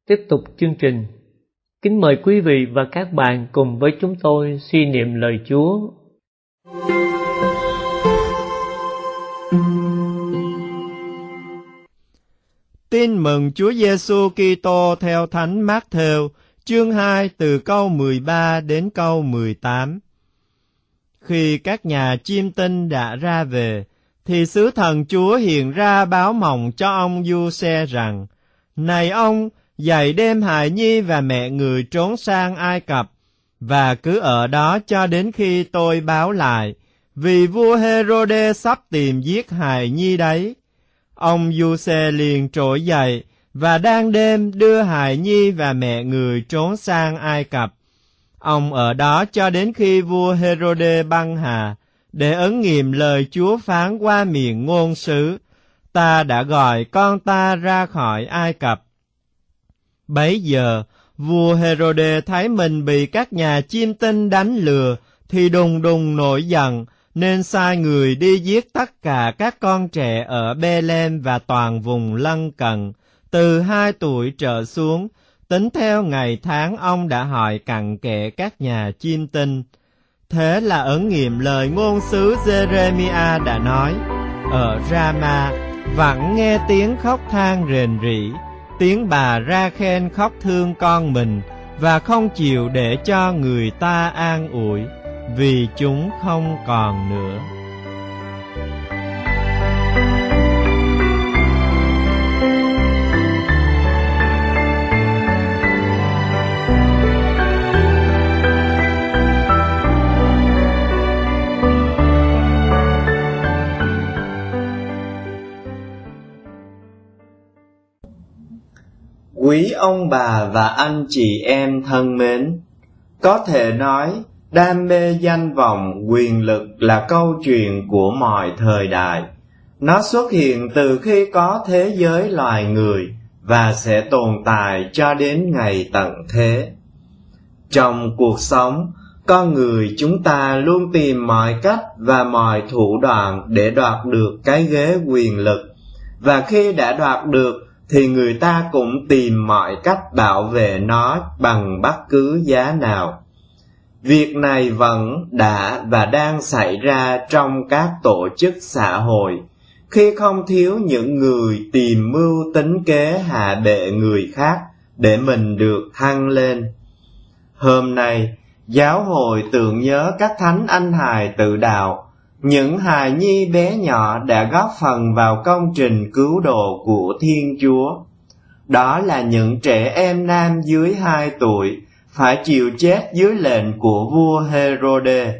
tiếp tục chương trình. Kính mời quý vị và các bạn cùng với chúng tôi suy niệm lời Chúa. Tin mừng Chúa Giêsu Kitô theo Thánh Mác-thêu, chương 2 từ câu 13 đến câu 18. Khi các nhà chiêm tinh đã ra về, thì sứ thần Chúa hiện ra báo mộng cho ông Giuse rằng: Này ông, dậy đem hài nhi và mẹ người trốn sang Ai Cập, và cứ ở đó cho đến khi tôi báo lại, vì vua Hê-rô-đê sắp tìm giết hài nhi đấy. Ông Giuse liền trỗi dậy, và đang đêm đưa hài nhi và mẹ người trốn sang Ai Cập. Ông ở đó cho đến khi vua Hê-rô-đê băng hà, để ứng nghiệm lời Chúa phán qua miệng ngôn sứ: Ta đã gọi con ta ra khỏi Ai Cập. Bấy giờ, vua Hê-rô-đê thấy mình bị các nhà chiêm tinh đánh lừa, thì đùng đùng nổi giận, nên sai người đi giết tất cả các con trẻ ở Bê-lem và toàn vùng lân cận, từ 2 tuổi trở xuống, tính theo ngày tháng ông đã hỏi cặn kẽ các nhà chiêm tinh. Thế là ứng nghiệm lời ngôn sứ Giê-rê-mi-a đã nói: Ở Ra-ma vẫn nghe tiếng khóc than rền rĩ, tiếng bà Ra-khen khóc thương con mình, và không chịu để cho người ta an ủi, vì chúng không còn nữa. Quý ông bà và anh chị em thân mến, có thể nói đam mê danh vọng, quyền lực là câu chuyện của mọi thời đại. Nó xuất hiện từ khi có thế giới loài người và sẽ tồn tại cho đến ngày tận thế. Trong cuộc sống, con người chúng ta luôn tìm mọi cách và mọi thủ đoạn để đoạt được cái ghế quyền lực, và khi đã đoạt được thì người ta cũng tìm mọi cách bảo vệ nó bằng bất cứ giá nào. Việc này vẫn đã và đang xảy ra trong các tổ chức xã hội, khi không thiếu những người tìm mưu tính kế hạ bệ người khác để mình được thăng lên. Hôm nay, giáo hội tưởng nhớ các thánh anh hài tự đạo, những hài nhi bé nhỏ đã góp phần vào công trình cứu độ của Thiên Chúa. Đó là những trẻ em nam dưới 2 tuổi phải chịu chết dưới lệnh của vua Hê-rô-đê.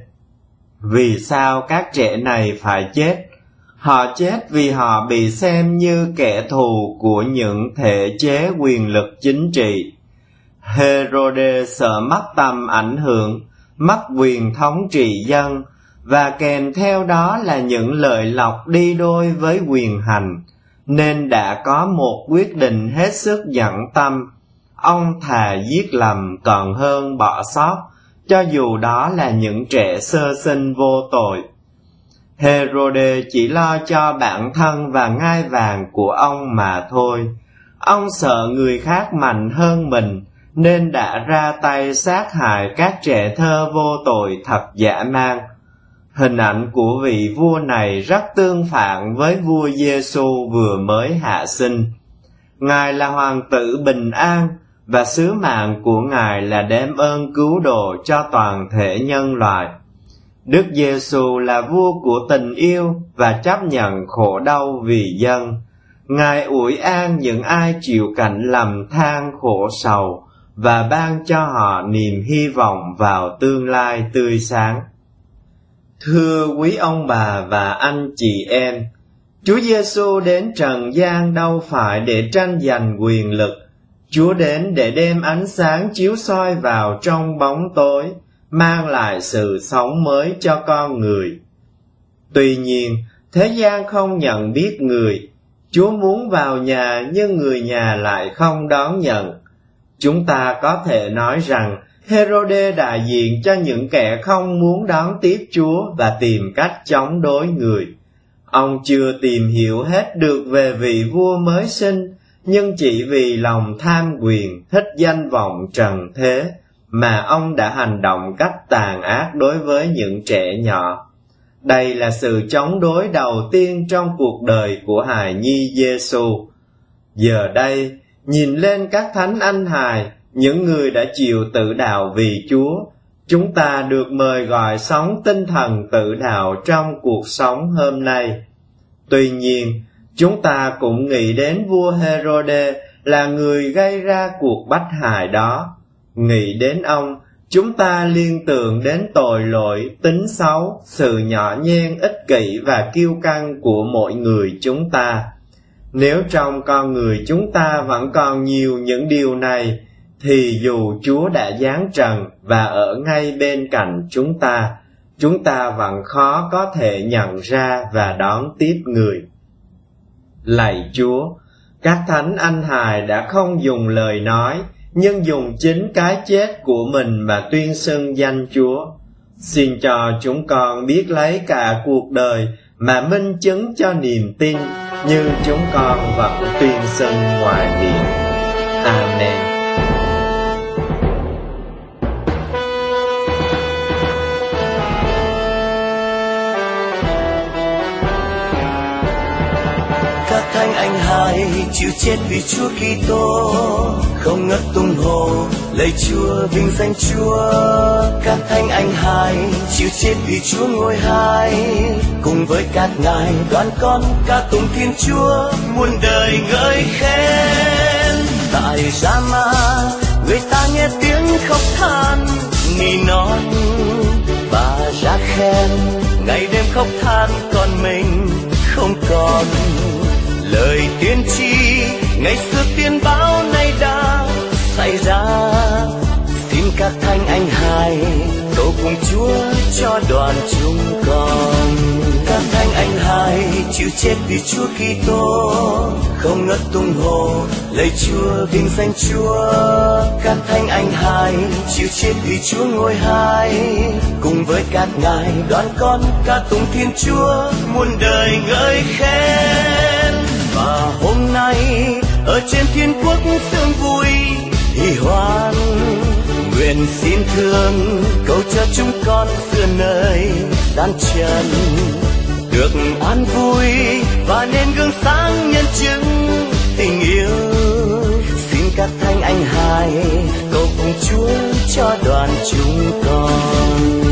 Vì sao các trẻ này phải chết? Họ chết vì họ bị xem như kẻ thù của những thể chế quyền lực chính trị. Hê-rô-đê sợ mất tầm ảnh hưởng, mất quyền thống trị dân, và kèm theo đó là những lợi lộc đi đôi với quyền hành, nên đã có một quyết định hết sức dẫn tâm: ông thà giết lầm còn hơn bỏ sót, cho dù đó là những trẻ sơ sinh vô tội. Hê-rô-đê chỉ lo cho bản thân và ngai vàng của ông mà thôi. Ông sợ người khác mạnh hơn mình, nên đã ra tay sát hại các trẻ thơ vô tội thật dã man. Hình ảnh của vị vua này rất tương phản với vua Giêsu vừa mới hạ sinh. Ngài là hoàng tử bình an, và sứ mạng của Ngài là đem ơn cứu độ cho toàn thể nhân loại. Đức Giêsu là vua của tình yêu và chấp nhận khổ đau vì dân. Ngài ủi an những ai chịu cảnh lầm than khổ sầu, và ban cho họ niềm hy vọng vào tương lai tươi sáng. Thưa quý ông bà và anh chị em, Chúa Giêsu đến trần gian đâu phải để tranh giành quyền lực. Chúa đến để đem ánh sáng chiếu soi vào trong bóng tối, mang lại sự sống mới cho con người. Tuy nhiên, thế gian không nhận biết Người. Chúa muốn vào nhà nhưng người nhà lại không đón nhận. Chúng ta có thể nói rằng Hê-rô-đê đại diện cho những kẻ không muốn đón tiếp Chúa và tìm cách chống đối Người. Ông chưa tìm hiểu hết được về vị vua mới sinh, nhưng chỉ vì lòng tham quyền, thích danh vọng trần thế, mà ông đã hành động cách tàn ác đối với những trẻ nhỏ. Đây là sự chống đối đầu tiên trong cuộc đời của hài nhi Giêsu. Giờ đây, nhìn lên các thánh anh hài, những người đã chịu tự đạo vì Chúa, chúng ta được mời gọi sống tinh thần tự đạo trong cuộc sống hôm nay. Tuy nhiên, chúng ta cũng nghĩ đến vua Hêrôđê là người gây ra cuộc bách hại đó. Nghĩ đến ông, chúng ta liên tưởng đến tội lỗi, tính xấu, sự nhỏ nhen, ích kỷ và kiêu căng của mỗi người chúng ta. Nếu trong con người chúng ta vẫn còn nhiều những điều này, thì dù Chúa đã giáng trần và ở ngay bên cạnh chúng ta vẫn khó có thể nhận ra và đón tiếp người. Lạy Chúa, các thánh anh hài đã không dùng lời nói, nhưng dùng chính cái chết của mình mà tuyên xưng danh Chúa. Xin cho chúng con biết lấy cả cuộc đời mà minh chứng cho niềm tin, như chúng con vẫn tuyên xưng ngoài miệng. Amen. Các thánh anh hài chịu chết vì Chúa Kitô, không ngớt tung hô lạy Chúa, vinh danh Chúa. Các thánh anh hài chịu chết vì Chúa ngôi hai, cùng với các ngài đoàn con ca tụng Thiên Chúa, muôn đời ngợi khen. Tại Rama người ta nghe tiếng khóc than nỉ non, và ra khen ngày đêm khóc than con mình không còn. Lời tiên tri ngày xưa tiên báo nay đã xảy ra, xin các thánh anh hài cầu cùng Chúa cho đoàn chúng con. Các thánh anh hài chịu chết vì Chúa Kitô, không ngớt tung hô lạy Chúa, vinh danh Chúa. Các thánh anh hài chịu chết vì Chúa ngôi hai, cùng với các ngài đoàn con ca tụng Thiên Chúa, muôn đời ngợi khen. Và hôm nay ở trên thiên quốc sương vui hỉ hoan, nguyện xin thương cầu cho chúng con xưa nơi gian trần được an vui và nên gương sáng nhân chứng tình yêu. Xin các thánh anh hài cầu cùng Chúa cho đoàn chúng con.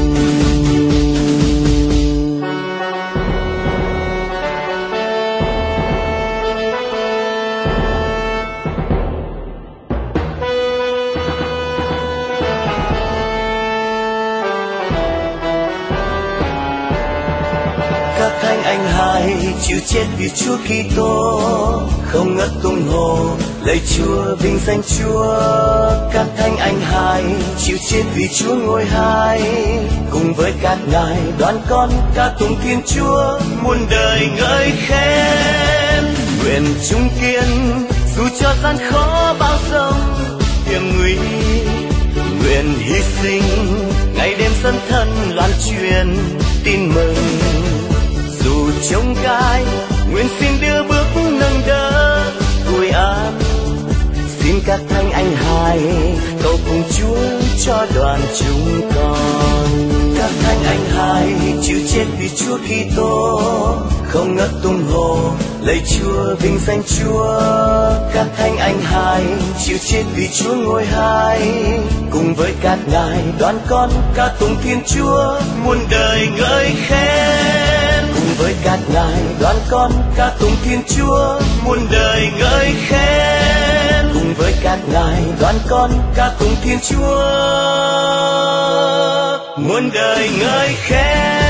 Thánh anh hài chịu chết vì Chúa Kitô, không ngớt tung hô lạy Chúa, vinh danh Chúa. Các thánh anh hài chịu chết vì Chúa ngôi hai, cùng với các ngài đoàn con ca tụng Thiên Chúa, muôn đời ngợi khen. Nguyện chung kiên dù cho gian khó bao giông hiểm nguy, nguyện hy sinh ngày đêm dấn thân loan truyền tin mừng. Dù trông gai, nguyện xin đưa bước nâng đỡ vui an. Xin các thánh anh hài cầu cùng Chúa cho đoàn chúng con. Các thánh anh hài chịu chết vì Chúa Kitô, không ngớt tung hô lạy Chúa, vinh danh Chúa. Các thánh anh hài chịu chết vì Chúa ngôi hai, cùng với các ngài đoàn con ca tụng Thiên Chúa, muôn đời ngợi khen. Cùng với các ngài đoàn con ca tụng Thiên Chúa, muôn đời ngợi khen. Cùng với các ngài đoàn con ca tụng Thiên Chúa, muôn đời ngợi khen.